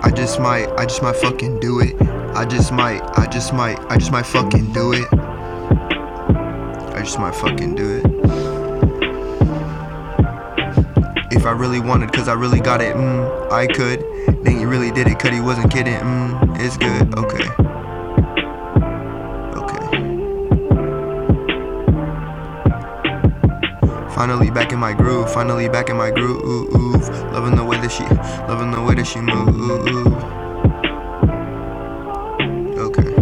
I just might fucking do it. I just might fucking do it. I just might fucking do it. If I really wanted, cause I really got it, I could. Then he really did it, cause he wasn't kidding, it's good, okay. Finally back in my groove, loving the way that she move, okay.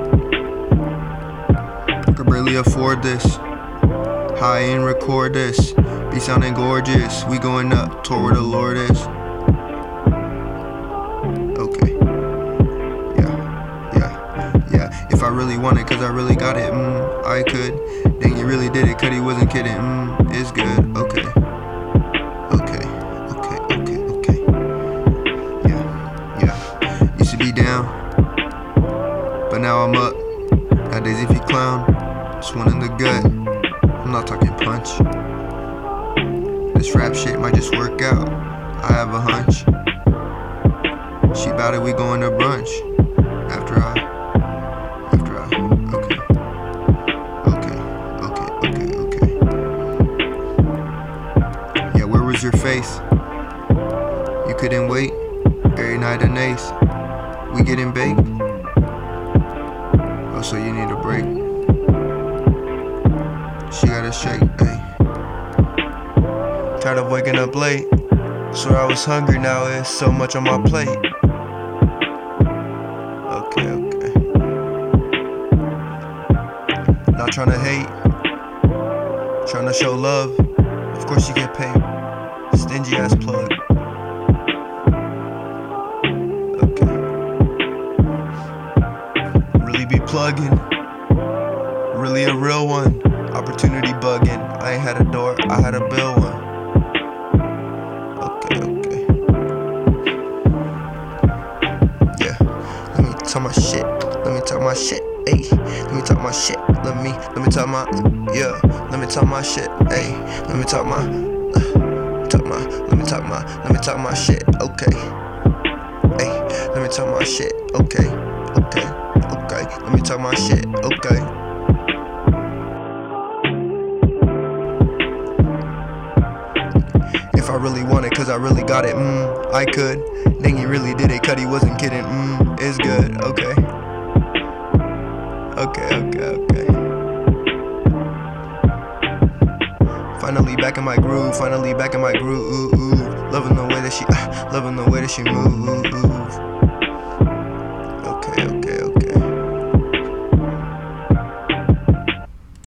Could barely afford this, high and record this, be sounding gorgeous, we going up toward where the Lord is, okay. Yeah, if I really wanted, cause I really got it, I could. Then he really did it, cause he wasn't kidding, it's good, okay. Yeah. Used to be down, but now I'm up. Nowadays if you clown, just one in the gut. I'm not talking punch. This rap shit might just work out, I have a hunch. She bout it, we going to brunch. After I Yeah, where was your face? You couldn't wait. Every night an ace. We getting baked. Oh, so you need a break. She gotta shake, ayy. Tired of waking up late. Swear I was hungry, now it's so much on my plate. Okay. Not tryna hate, tryna show love. Of course you get paid. Stingy ass plug. Okay. Really be plugging. Really a real one. Opportunity bugging. I ain't had a door, I had a bill one. Okay. Yeah. Let me talk my shit. Ayy. Let me talk my shit. Let me talk my Let me talk my shit. Ayy. Let me talk my shit. Okay. Ayy. Let me talk my shit. Okay. Let me talk my shit. Okay. If I really wanted, cause I really got it, I could. Then he really did it, cause he wasn't kidding, it's good, okay. Finally back in my groove, loving the way that she move.